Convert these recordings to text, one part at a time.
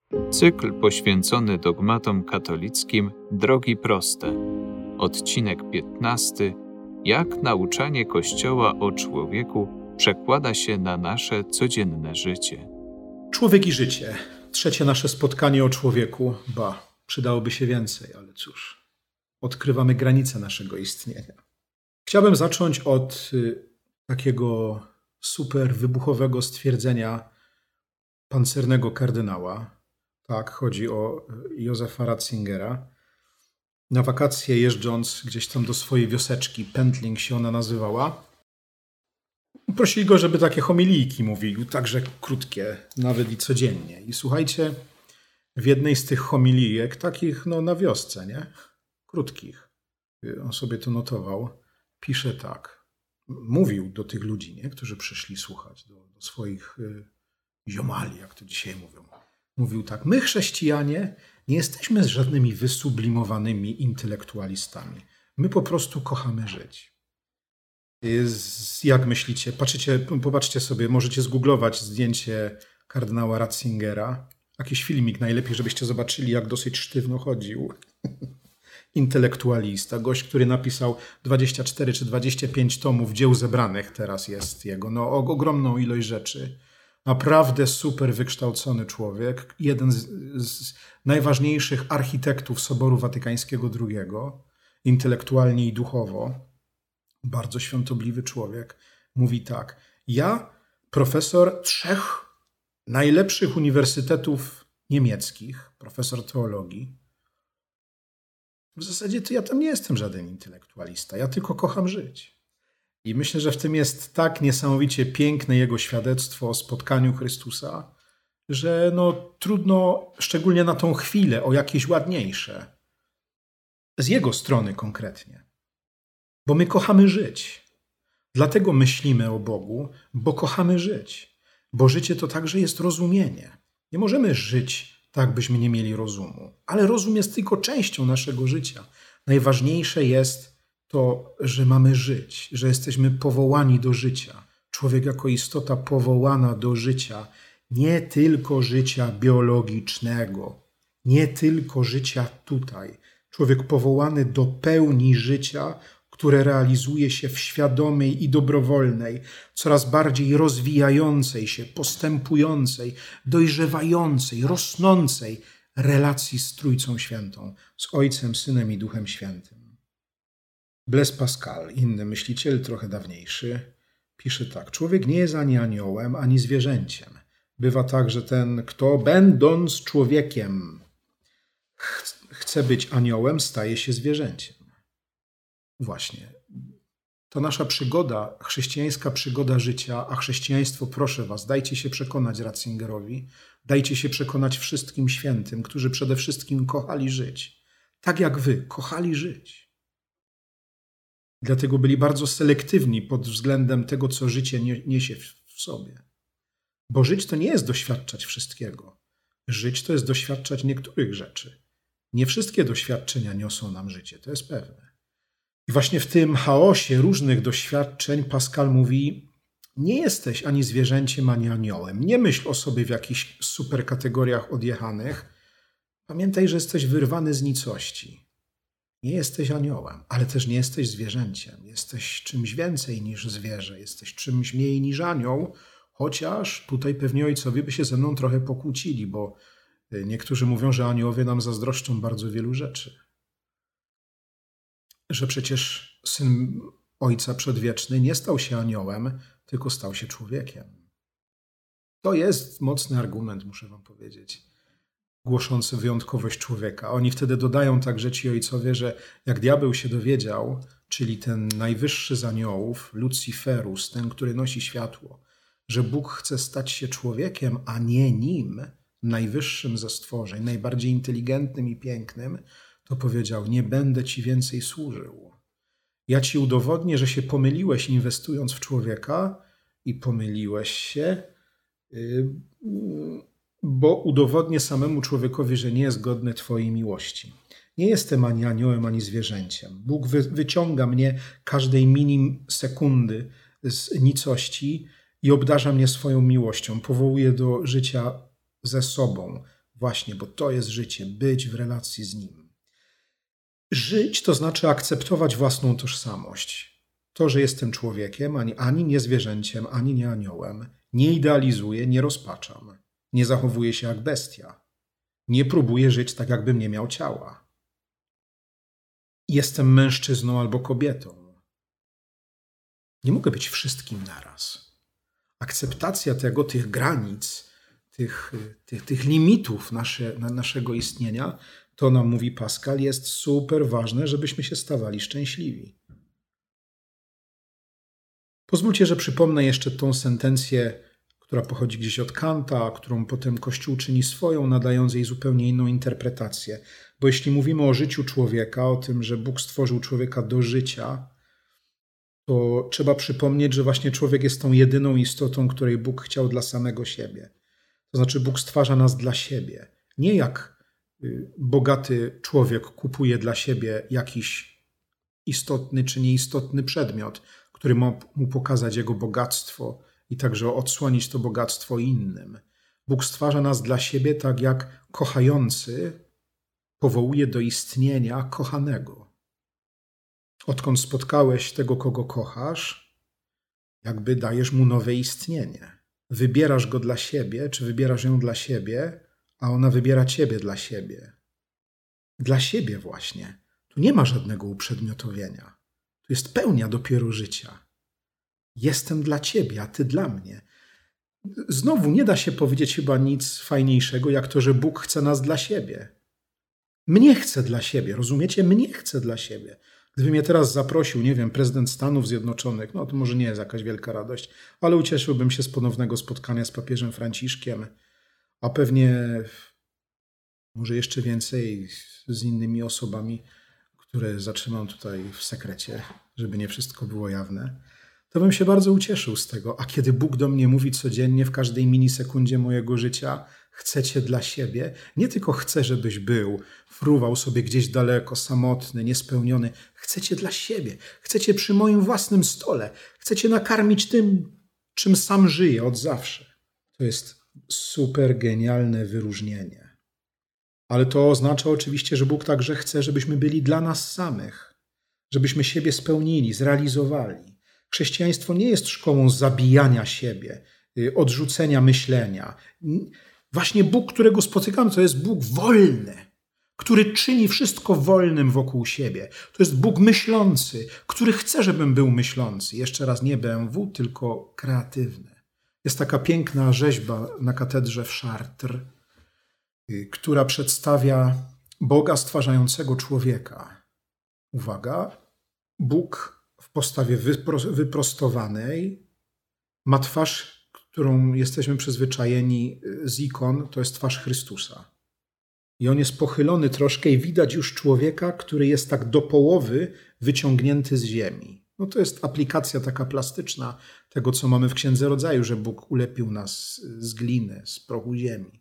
Cykl poświęcony dogmatom katolickim Drogi proste. Odcinek 15. Jak nauczanie Kościoła o człowieku przekłada się na nasze codzienne życie. Człowiek i życie. Trzecie nasze spotkanie o człowieku. Przydałoby się więcej, ale cóż. Odkrywamy granice naszego istnienia. Chciałbym zacząć od takiego super wybuchowego stwierdzenia pancernego kardynała. Tak, chodzi o Józefa Ratzingera. Na wakacje jeżdżąc gdzieś tam do swojej wioseczki, Pendling się ona nazywała, prosili go, żeby takie homilijki mówił, także krótkie, nawet i codziennie. I słuchajcie, w jednej z tych homilijek, takich na wiosce, nie? Krótkich, on sobie to notował, pisze tak. Mówił do tych ludzi, nie? Którzy przyszli słuchać, do swoich ziomali, jak to dzisiaj mówią. Mówił tak, my chrześcijanie nie jesteśmy żadnymi wysublimowanymi intelektualistami. My po prostu kochamy żyć. Jak myślicie? Popatrzcie sobie, możecie zgooglować zdjęcie kardynała Ratzingera. Jakiś filmik najlepiej, żebyście zobaczyli, jak dosyć sztywno chodził. Intelektualista, gość, który napisał 24 czy 25 tomów dzieł zebranych, teraz jest jego. Ogromną ilość rzeczy. Naprawdę super wykształcony człowiek. Jeden z najważniejszych architektów Soboru Watykańskiego II. Intelektualnie i duchowo. Bardzo świątobliwy człowiek. Mówi tak. Ja, profesor 3 najlepszych uniwersytetów niemieckich, profesor teologii. W zasadzie to ja tam nie jestem żaden intelektualista. Ja tylko kocham żyć. I myślę, że w tym jest tak niesamowicie piękne jego świadectwo o spotkaniu Chrystusa, że trudno, szczególnie na tą chwilę, o jakieś ładniejsze. Z jego strony konkretnie. Bo my kochamy żyć. Dlatego myślimy o Bogu, bo kochamy żyć. Bo życie to także jest rozumienie. Nie możemy żyć tak, byśmy nie mieli rozumu. Ale rozum jest tylko częścią naszego życia. Najważniejsze jest to, że mamy żyć, że jesteśmy powołani do życia. Człowiek jako istota powołana do życia, nie tylko życia biologicznego, nie tylko życia tutaj. Człowiek powołany do pełni życia, które realizuje się w świadomej i dobrowolnej, coraz bardziej rozwijającej się, postępującej, dojrzewającej, rosnącej relacji z Trójcą Świętą, z Ojcem, Synem i Duchem Świętym. Blaise Pascal, inny myśliciel, trochę dawniejszy, pisze tak. Człowiek nie jest ani aniołem, ani zwierzęciem. Bywa tak, że ten, kto będąc człowiekiem chce być aniołem, staje się zwierzęciem. Właśnie. To nasza przygoda, chrześcijańska przygoda życia, a chrześcijaństwo, proszę was, dajcie się przekonać Ratzingerowi, dajcie się przekonać wszystkim świętym, którzy przede wszystkim kochali żyć. Tak jak wy, kochali żyć. Dlatego byli bardzo selektywni pod względem tego, co życie niesie w sobie. Bo żyć to nie jest doświadczać wszystkiego. Żyć to jest doświadczać niektórych rzeczy. Nie wszystkie doświadczenia niosą nam życie, to jest pewne. I właśnie w tym chaosie różnych doświadczeń Pascal mówi, nie jesteś ani zwierzęciem, ani aniołem. Nie myśl o sobie w jakichś super kategoriach odjechanych. Pamiętaj, że jesteś wyrwany z nicości. Nie jesteś aniołem, ale też nie jesteś zwierzęciem. Jesteś czymś więcej niż zwierzę. Jesteś czymś mniej niż anioł, chociaż tutaj pewnie ojcowie by się ze mną trochę pokłócili, bo niektórzy mówią, że aniołowie nam zazdroszczą bardzo wielu rzeczy. Że przecież Syn Ojca Przedwieczny nie stał się aniołem, tylko stał się człowiekiem. To jest mocny argument, muszę wam powiedzieć, głoszący wyjątkowość człowieka. Oni wtedy dodają także ci ojcowie, że jak diabeł się dowiedział, czyli ten najwyższy z aniołów, Luciferus, ten, który nosi światło, że Bóg chce stać się człowiekiem, a nie nim, najwyższym ze stworzeń, najbardziej inteligentnym i pięknym, to powiedział, nie będę ci więcej służył. Ja ci udowodnię, że się pomyliłeś inwestując w człowieka i pomyliłeś się, bo udowodnię samemu człowiekowi, że nie jest godny twojej miłości. Nie jestem ani aniołem, ani zwierzęciem. Bóg wyciąga mnie każdej sekundy z nicości i obdarza mnie swoją miłością. Powołuje do życia ze sobą, Właśnie, bo to jest życie, być w relacji z Nim. Żyć to znaczy akceptować własną tożsamość. To, że jestem człowiekiem, ani nie zwierzęciem, ani nie aniołem. Nie idealizuję, nie rozpaczam. Nie zachowuję się jak bestia. Nie próbuję żyć tak, jakbym nie miał ciała. Jestem mężczyzną albo kobietą. Nie mogę być wszystkim naraz. Akceptacja tych granic, tych limitów naszego istnienia, to nam mówi Pascal, jest super ważne, żebyśmy się stawali szczęśliwi. Pozwólcie, że przypomnę jeszcze tą sentencję, która pochodzi gdzieś od Kanta, którą potem Kościół czyni swoją, nadając jej zupełnie inną interpretację. Bo jeśli mówimy o życiu człowieka, o tym, że Bóg stworzył człowieka do życia, to trzeba przypomnieć, że właśnie człowiek jest tą jedyną istotą, której Bóg chciał dla samego siebie. To znaczy Bóg stwarza nas dla siebie. Nie jak bogaty człowiek kupuje dla siebie jakiś istotny czy nieistotny przedmiot, który ma mu pokazać jego bogactwo i także odsłonić to bogactwo innym. Bóg stwarza nas dla siebie tak jak kochający powołuje do istnienia kochanego. Odkąd spotkałeś tego, kogo kochasz, jakby dajesz mu nowe istnienie. Wybierasz go dla siebie, czy wybierasz ją dla siebie, a ona wybiera ciebie dla siebie. Dla siebie właśnie. Tu nie ma żadnego uprzedmiotowienia. Tu jest pełnia dopiero życia. Jestem dla ciebie, a ty dla mnie. Znowu nie da się powiedzieć chyba nic fajniejszego, jak to, że Bóg chce nas dla siebie. Mnie chce dla siebie, rozumiecie? Mnie chce dla siebie. Gdyby mnie teraz zaprosił, nie wiem, prezydent Stanów Zjednoczonych, no to może nie jest jakaś wielka radość, ale ucieszyłbym się z ponownego spotkania z papieżem Franciszkiem, a pewnie może jeszcze więcej z innymi osobami, które zatrzymam tutaj w sekrecie, żeby nie wszystko było jawne, to bym się bardzo ucieszył z tego. A kiedy Bóg do mnie mówi codziennie, w każdej milisekundzie mojego życia, chcę cię dla siebie, nie tylko chcę, żebyś był, fruwał sobie gdzieś daleko, samotny, niespełniony. Chcę cię dla siebie. Chcę cię przy moim własnym stole. Chcę cię nakarmić tym, czym sam żyję od zawsze. To jest super genialne wyróżnienie. Ale to oznacza oczywiście, że Bóg także chce, żebyśmy byli dla nas samych, żebyśmy siebie spełnili, zrealizowali. Chrześcijaństwo nie jest szkołą zabijania siebie, odrzucenia myślenia. Właśnie Bóg, którego spotykamy, to jest Bóg wolny, który czyni wszystko wolnym wokół siebie. To jest Bóg myślący, który chce, żebym był myślący. Jeszcze raz, nie BMW, tylko kreatywny. Jest taka piękna rzeźba na katedrze w Chartres, która przedstawia Boga stwarzającego człowieka. Uwaga, Bóg w postawie wyprostowanej ma twarz, którą jesteśmy przyzwyczajeni z ikon, to jest twarz Chrystusa. I on jest pochylony troszkę i widać już człowieka, który jest tak do połowy wyciągnięty z ziemi. No to jest aplikacja taka plastyczna tego, co mamy w Księdze Rodzaju, że Bóg ulepił nas z gliny, z prochu ziemi.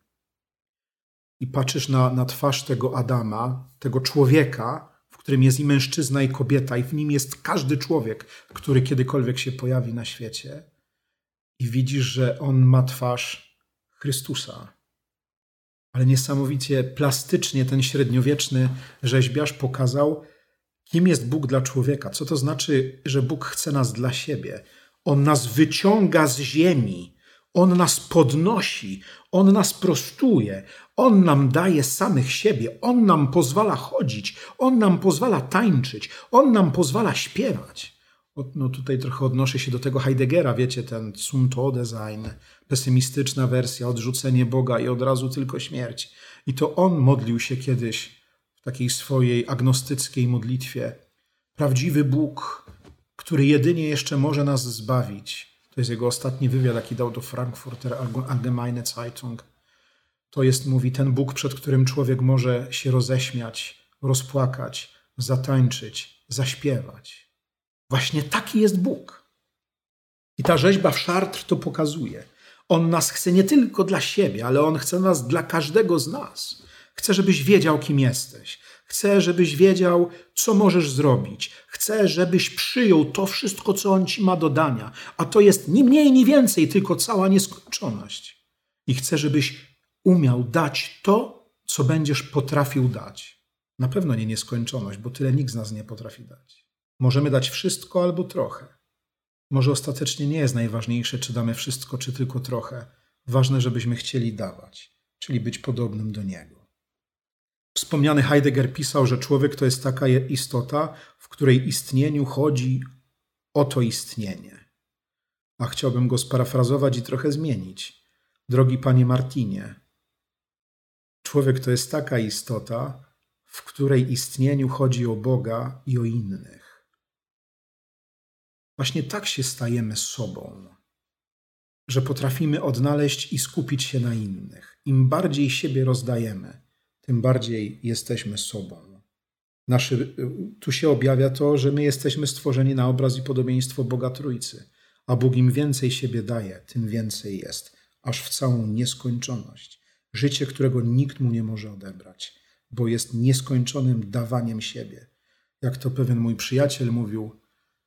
I patrzysz na twarz tego Adama, tego człowieka, w którym jest i mężczyzna, i kobieta, i w nim jest każdy człowiek, który kiedykolwiek się pojawi na świecie. I widzisz, że on ma twarz Chrystusa. Ale niesamowicie plastycznie ten średniowieczny rzeźbiarz pokazał, kim jest Bóg dla człowieka. Co to znaczy, że Bóg chce nas dla siebie? On nas wyciąga z ziemi. On nas podnosi. On nas prostuje. On nam daje samych siebie. On nam pozwala chodzić. On nam pozwala tańczyć. On nam pozwala śpiewać. No tutaj trochę odnoszę się do tego Heideggera, wiecie, ten Zum Todesein, pesymistyczna wersja, odrzucenie Boga i od razu tylko śmierć. I to on modlił się kiedyś w takiej swojej agnostyckiej modlitwie. Prawdziwy Bóg, który jedynie jeszcze może nas zbawić. To jest jego ostatni wywiad, jaki dał do Frankfurter Allgemeine Zeitung. To jest, mówi, ten Bóg, przed którym człowiek może się roześmiać, rozpłakać, zatańczyć, zaśpiewać. Właśnie taki jest Bóg. I ta rzeźba w Chartres to pokazuje. On nas chce nie tylko dla siebie, ale on chce nas dla każdego z nas. Chce, żebyś wiedział, kim jesteś. Chce, żebyś wiedział, co możesz zrobić. Chce, żebyś przyjął to wszystko, co on ci ma do dania. A to jest ni mniej, ni więcej, tylko cała nieskończoność. I chce, żebyś umiał dać to, co będziesz potrafił dać. Na pewno nie nieskończoność, bo tyle nikt z nas nie potrafi dać. Możemy dać wszystko albo trochę. Może ostatecznie nie jest najważniejsze, czy damy wszystko, czy tylko trochę. Ważne, żebyśmy chcieli dawać, czyli być podobnym do Niego. Wspomniany Heidegger pisał, że człowiek to jest taka istota, w której istnieniu chodzi o to istnienie. A chciałbym go sparafrazować i trochę zmienić. Drogi panie Martinie, człowiek to jest taka istota, w której istnieniu chodzi o Boga i o innych. Właśnie tak się stajemy sobą, że potrafimy odnaleźć i skupić się na innych. Im bardziej siebie rozdajemy, tym bardziej jesteśmy sobą. Tu się objawia to, że my jesteśmy stworzeni na obraz i podobieństwo Boga Trójcy, a Bóg im więcej siebie daje, tym więcej jest, aż w całą nieskończoność. Życie, którego nikt mu nie może odebrać, bo jest nieskończonym dawaniem siebie. Jak to pewien mój przyjaciel mówił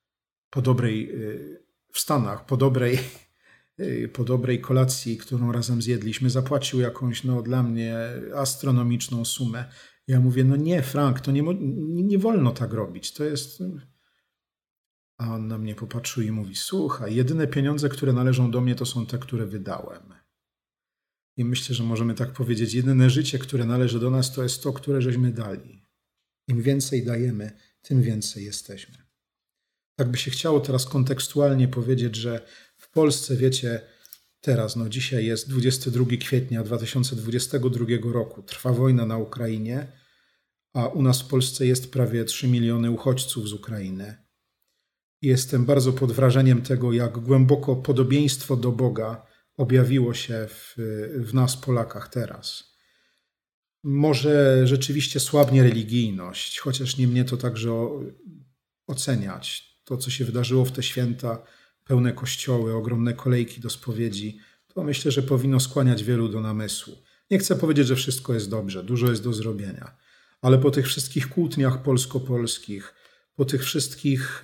w Stanach, po dobrej kolacji, którą razem zjedliśmy, zapłacił jakąś dla mnie astronomiczną sumę. Ja mówię, nie Frank, to nie wolno tak robić, to jest... A on na mnie popatrzył i mówi, słuchaj, jedyne pieniądze, które należą do mnie, to są te, które wydałem. I myślę, że możemy tak powiedzieć, jedyne życie, które należy do nas, to jest to, które żeśmy dali. Im więcej dajemy, tym więcej jesteśmy. Tak by się chciało teraz kontekstualnie powiedzieć, że w Polsce, wiecie, teraz, dzisiaj jest 22 kwietnia 2022 roku, trwa wojna na Ukrainie, a u nas w Polsce jest prawie 3 miliony uchodźców z Ukrainy. Jestem bardzo pod wrażeniem tego, jak głęboko podobieństwo do Boga objawiło się w nas, Polakach, teraz. Może rzeczywiście słabnie religijność, chociaż nie mnie to także oceniać. To, co się wydarzyło w te święta, pełne kościoły, ogromne kolejki do spowiedzi, to myślę, że powinno skłaniać wielu do namysłu. Nie chcę powiedzieć, że wszystko jest dobrze, dużo jest do zrobienia, ale po tych wszystkich kłótniach polsko-polskich, po tych wszystkich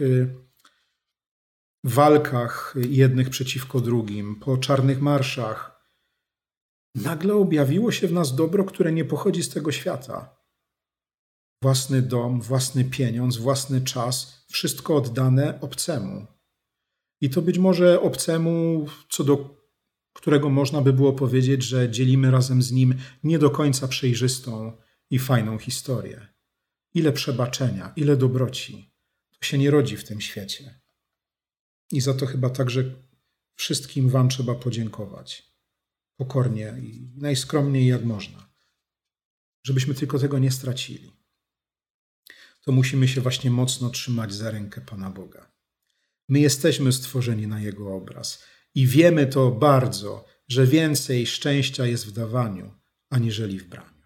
walkach jednych przeciwko drugim, po czarnych marszach, nagle objawiło się w nas dobro, które nie pochodzi z tego świata. Własny dom, własny pieniądz, własny czas, wszystko oddane obcemu. I to być może obcemu, co do którego można by było powiedzieć, że dzielimy razem z nim nie do końca przejrzystą i fajną historię. Ile przebaczenia, ile dobroci. To się nie rodzi w tym świecie. I za to chyba także wszystkim wam trzeba podziękować. Pokornie i najskromniej jak można. Żebyśmy tylko tego nie stracili. To musimy się właśnie mocno trzymać za rękę Pana Boga. My jesteśmy stworzeni na Jego obraz i wiemy to bardzo, że więcej szczęścia jest w dawaniu, aniżeli w braniu.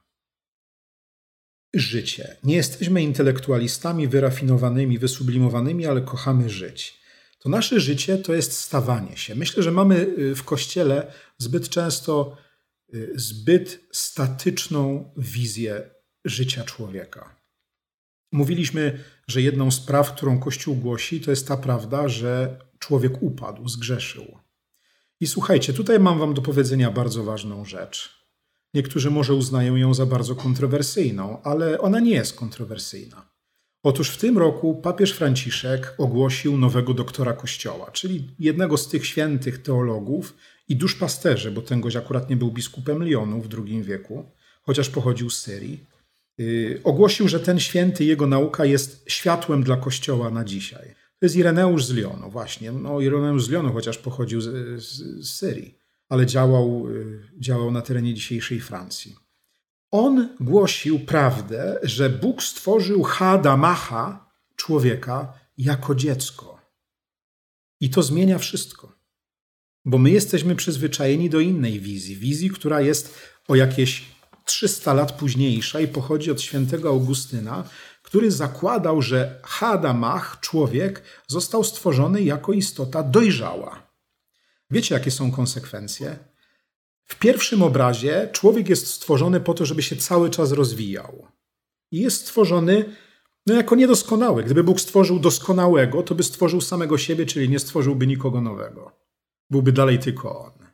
Życie. Nie jesteśmy intelektualistami wyrafinowanymi, wysublimowanymi, ale kochamy żyć. To nasze życie to jest stawanie się. Myślę, że mamy w Kościele zbyt często zbyt statyczną wizję życia człowieka. Mówiliśmy, że jedną z praw, którą Kościół głosi, to jest ta prawda, że człowiek upadł, zgrzeszył. I słuchajcie, tutaj mam wam do powiedzenia bardzo ważną rzecz. Niektórzy może uznają ją za bardzo kontrowersyjną, ale ona nie jest kontrowersyjna. Otóż w tym roku papież Franciszek ogłosił nowego doktora Kościoła, czyli jednego z tych świętych teologów i duszpasterzy, bo ten gość akurat nie był biskupem Lyonu w II wieku, chociaż pochodził z Syrii. Ogłosił, że ten święty, jego nauka jest światłem dla Kościoła na dzisiaj. To jest Ireneusz z Lyonu, właśnie. Ireneusz z Lyonu, chociaż pochodził z Syrii, ale działał na terenie dzisiejszej Francji. On głosił prawdę, że Bóg stworzył Adamacha, człowieka, jako dziecko. I to zmienia wszystko. Bo my jesteśmy przyzwyczajeni do innej wizji, która jest o jakieś 300 lat późniejsza i pochodzi od świętego Augustyna, który zakładał, że Adamach, człowiek, został stworzony jako istota dojrzała. Wiecie, jakie są konsekwencje? W pierwszym obrazie człowiek jest stworzony po to, żeby się cały czas rozwijał. I jest stworzony jako niedoskonały. Gdyby Bóg stworzył doskonałego, to by stworzył samego siebie, czyli nie stworzyłby nikogo nowego. Byłby dalej tylko on.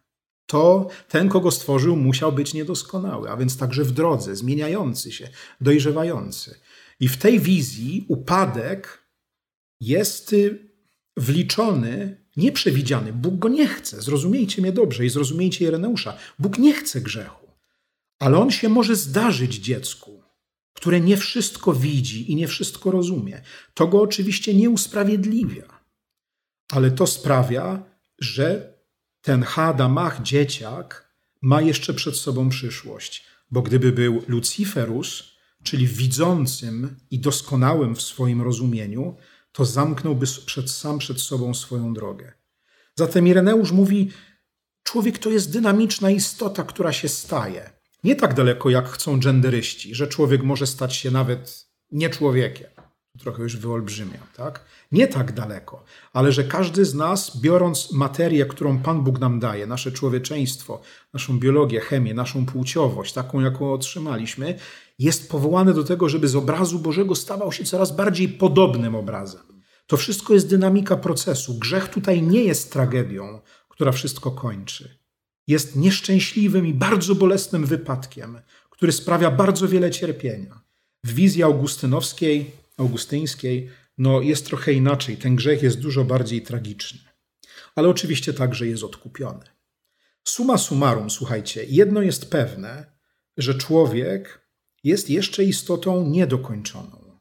to ten, kogo stworzył, musiał być niedoskonały, a więc także w drodze, zmieniający się, dojrzewający. I w tej wizji upadek jest wliczony, nieprzewidziany. Bóg go nie chce. Zrozumiejcie mnie dobrze i zrozumiejcie Ireneusza. Bóg nie chce grzechu, ale on się może zdarzyć dziecku, które nie wszystko widzi i nie wszystko rozumie. To go oczywiście nie usprawiedliwia, ale to sprawia, że ten Hadamach, dzieciak, ma jeszcze przed sobą przyszłość. Bo gdyby był Luciferus, czyli widzącym i doskonałym w swoim rozumieniu, to zamknąłby sam przed sobą swoją drogę. Zatem Ireneusz mówi, człowiek to jest dynamiczna istota, która się staje. Nie tak daleko, jak chcą genderyści, że człowiek może stać się nawet nie człowiekiem. Trochę już wyolbrzymiam, tak? Nie tak daleko, ale że każdy z nas, biorąc materię, którą Pan Bóg nam daje, nasze człowieczeństwo, naszą biologię, chemię, naszą płciowość, taką, jaką otrzymaliśmy, jest powołany do tego, żeby z obrazu Bożego stawał się coraz bardziej podobnym obrazem. To wszystko jest dynamika procesu. Grzech tutaj nie jest tragedią, która wszystko kończy. Jest nieszczęśliwym i bardzo bolesnym wypadkiem, który sprawia bardzo wiele cierpienia. W wizji augustyńskiej, jest trochę inaczej. Ten grzech jest dużo bardziej tragiczny. Ale oczywiście także jest odkupiony. Summa summarum, słuchajcie, jedno jest pewne, że człowiek jest jeszcze istotą niedokończoną.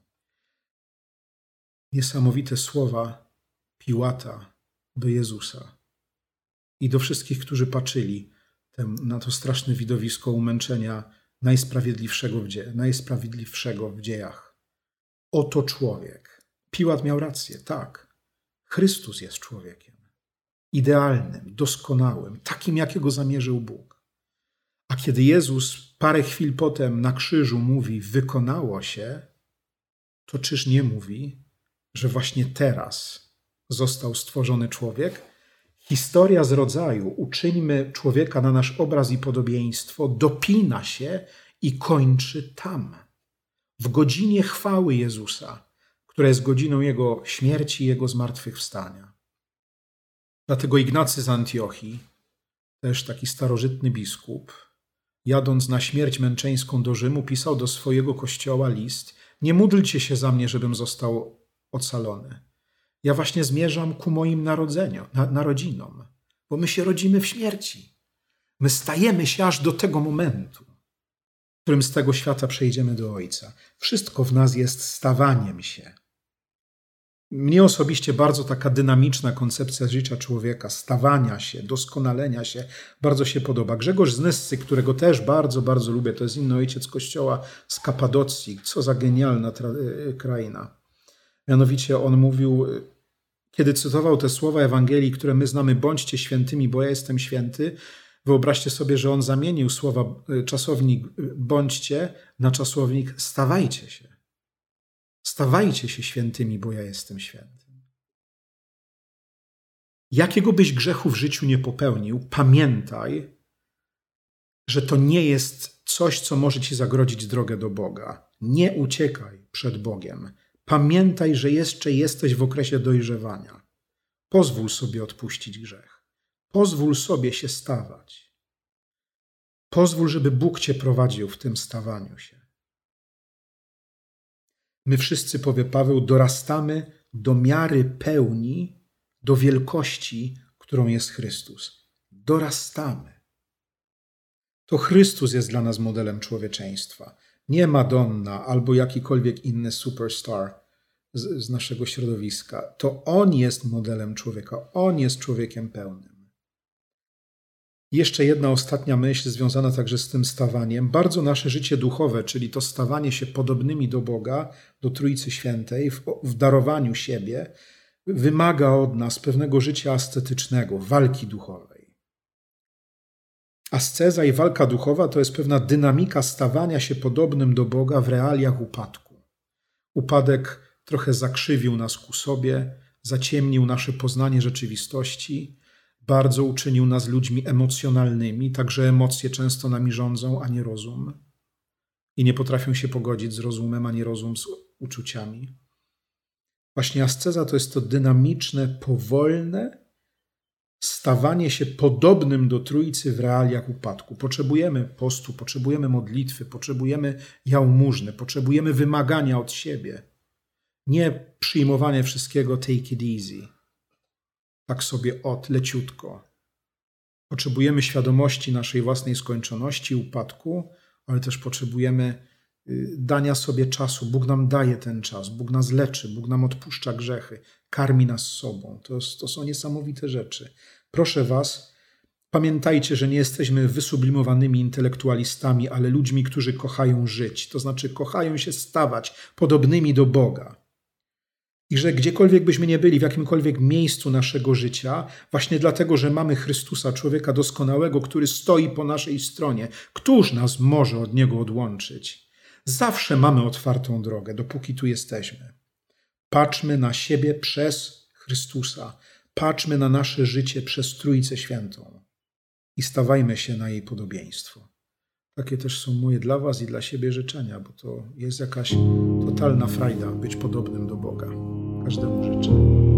Niesamowite słowa Piłata do Jezusa i do wszystkich, którzy patrzyli na to straszne widowisko umęczenia najsprawiedliwszego w dziejach. Oto człowiek. Piłat miał rację, tak. Chrystus jest człowiekiem. Idealnym, doskonałym, takim, jakiego zamierzył Bóg. A kiedy Jezus parę chwil potem na krzyżu mówi, wykonało się, to czyż nie mówi, że właśnie teraz został stworzony człowiek? Historia z rodzaju, uczyńmy człowieka na nasz obraz i podobieństwo, dopina się i kończy tam. W godzinie chwały Jezusa, która jest godziną Jego śmierci i Jego zmartwychwstania. Dlatego Ignacy z Antiochii, też taki starożytny biskup, jadąc na śmierć męczeńską do Rzymu, pisał do swojego kościoła list: nie módlcie się za mnie, żebym został ocalony. Ja właśnie zmierzam ku moim narodzinom, bo my się rodzimy w śmierci. My stajemy się aż do tego momentu, w którym z tego świata przejdziemy do Ojca. Wszystko w nas jest stawaniem się. Mnie osobiście bardzo taka dynamiczna koncepcja życia człowieka, stawania się, doskonalenia się, bardzo się podoba. Grzegorz z Nyssy, którego też bardzo, bardzo lubię, to jest inny ojciec Kościoła z Kapadocji. Co za genialna kraina. Mianowicie on mówił, kiedy cytował te słowa Ewangelii, które my znamy, bądźcie świętymi, bo ja jestem święty, wyobraźcie sobie, że on zamienił czasownik bądźcie na czasownik stawajcie się. Stawajcie się świętymi, bo ja jestem święty. Jakiego byś grzechu w życiu nie popełnił, pamiętaj, że to nie jest coś, co może ci zagrodzić drogę do Boga. Nie uciekaj przed Bogiem. Pamiętaj, że jeszcze jesteś w okresie dojrzewania. Pozwól sobie odpuścić grzech. Pozwól sobie się stawać. Pozwól, żeby Bóg cię prowadził w tym stawaniu się. My wszyscy, powie Paweł, dorastamy do miary pełni, do wielkości, którą jest Chrystus. Dorastamy. To Chrystus jest dla nas modelem człowieczeństwa. Nie Madonna albo jakikolwiek inny superstar z naszego środowiska. To On jest modelem człowieka. On jest człowiekiem pełnym. Jeszcze jedna ostatnia myśl związana także z tym stawaniem. Bardzo nasze życie duchowe, czyli to stawanie się podobnymi do Boga, do Trójcy Świętej, w darowaniu siebie, wymaga od nas pewnego życia ascetycznego, walki duchowej. Asceza i walka duchowa to jest pewna dynamika stawania się podobnym do Boga w realiach upadku. Upadek trochę zakrzywił nas ku sobie, zaciemnił nasze poznanie rzeczywistości, bardzo uczynił nas ludźmi emocjonalnymi, także emocje często nami rządzą, a nie rozum. I nie potrafią się pogodzić z rozumem, ani rozum z uczuciami. Właśnie asceza to jest to dynamiczne, powolne stawanie się podobnym do Trójcy w realiach upadku. Potrzebujemy postu, potrzebujemy modlitwy, potrzebujemy jałmużny, potrzebujemy wymagania od siebie. Nie przyjmowanie wszystkiego take it easy. Tak sobie leciutko. Potrzebujemy świadomości naszej własnej skończoności, upadku, ale też potrzebujemy dania sobie czasu. Bóg nam daje ten czas, Bóg nas leczy, Bóg nam odpuszcza grzechy, karmi nas sobą. To są niesamowite rzeczy. Proszę was, pamiętajcie, że nie jesteśmy wysublimowanymi intelektualistami, ale ludźmi, którzy kochają żyć. To znaczy kochają się stawać podobnymi do Boga. I że gdziekolwiek byśmy nie byli, w jakimkolwiek miejscu naszego życia, właśnie dlatego, że mamy Chrystusa, człowieka doskonałego, który stoi po naszej stronie, któż nas może od Niego odłączyć? Zawsze mamy otwartą drogę, dopóki tu jesteśmy. Patrzmy na siebie przez Chrystusa. Patrzmy na nasze życie przez Trójcę Świętą. I stawajmy się na jej podobieństwo. Takie też są moje dla was i dla siebie życzenia, bo to jest jakaś totalna frajda być podobnym do Boga. Każdemu życzę.